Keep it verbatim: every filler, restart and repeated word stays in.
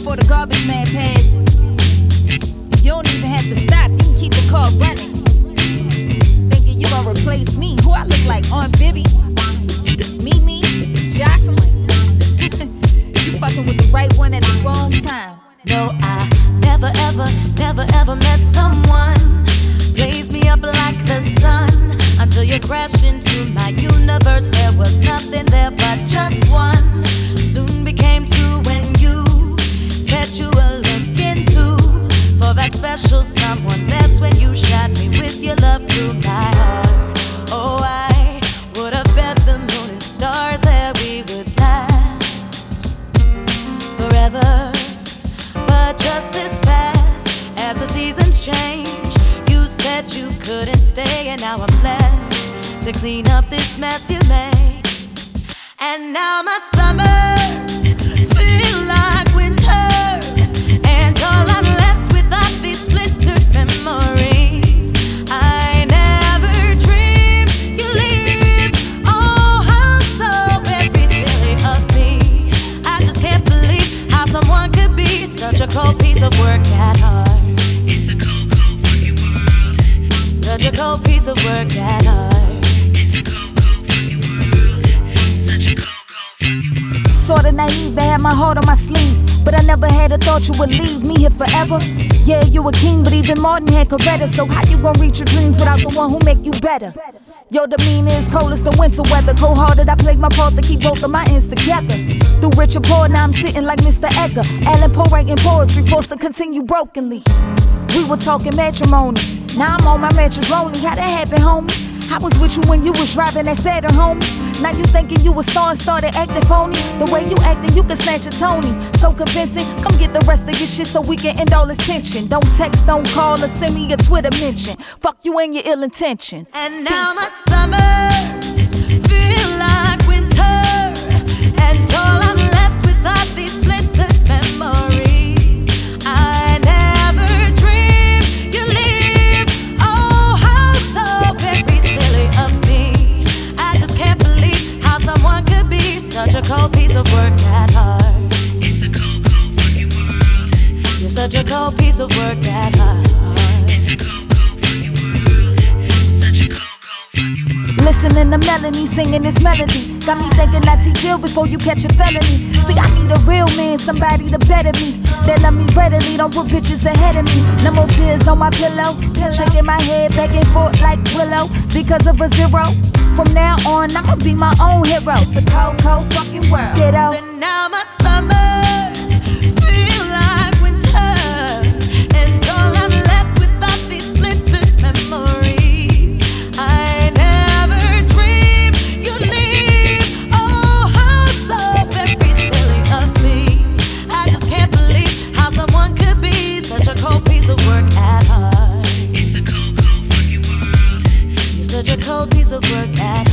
before the garbage man passed. You don't even have to stop, you can keep the car running. Thinking you gonna replace me, who I look like, Aunt Vivi? Mimi? Jocelyn? You fucking with the right one at the wrong time. No, I never ever, never ever met someone blaze me up like the sun. Until you crashed into my universe, there was nothing there but just one. Soon became two when you said you were looking to for that special someone. That's when you shot me with your love through my heart. Oh, I would have bet the moon and stars that we would last forever. But just as fast as the seasons change, you said you couldn't stay, and now I'm left to clean up this mess you made. And now my summers feel like winter, and all I'm left with are these splintered memories. I never dreamed you leave. Oh, how so very silly of me. I just can't believe how someone could be such a cold piece of work at heart. It's a cold, cold fucking world. Such a cold piece of work at heart. It's a cold, cold fucking world. Such a cold, cold fucking world. Sorta naive to have my heart on my sleeve, but I never had a thought you would leave me here forever. Yeah, you a king, but even Martin had Coretta. So how you gon' reach your dreams without the one who make you better? Your demeanor is cold as the winter weather. Cold-hearted, I played my part to keep both of my ends together. Through rich and poor, now I'm sitting like Mister Edgar Allan Poe writing poetry, forced to continue brokenly. We were talking matrimony, now I'm on my mattress lonely. How that happen, homie? I was with you when you was driving that Saturn, homie. Now you thinking you a star and started acting phony. The way you acting, you can snatch a Tony. So convincing, come get the rest of your shit so we can end all this tension. Don't text, don't call, or send me a Twitter mention. Fuck you and your ill intentions. And now my summers feel like winter, and all I'm left with are these splintered memories. I never dreamed you leave. Oh, how so very silly of me. I just can't believe how someone could be such a cold piece of work at heart. It's a cold, cold fucking world. You're such a cold piece of work at heart. It's a cold, cold fucking world. Such a cold, cold fucking world. Listening to Melanie singing this melody got me thinking I teach chill before you catch a felony. See, I need a real man, somebody to better me, that love me readily, don't put bitches ahead of me. No more tears on my pillow, shaking my head back and forth like Willow because of a zero. From now on, I'ma be my own hero. It's the cold, cold fucking world. Get out. And now my summers feel like winter, and all I'm left with are these splintered memories. I never dreamed you'd leave. Oh, how so very silly of me. I just can't believe how someone could be such a cold piece of work at heart. It's a cold, cold fucking world. You're such a cold piece of work at heart.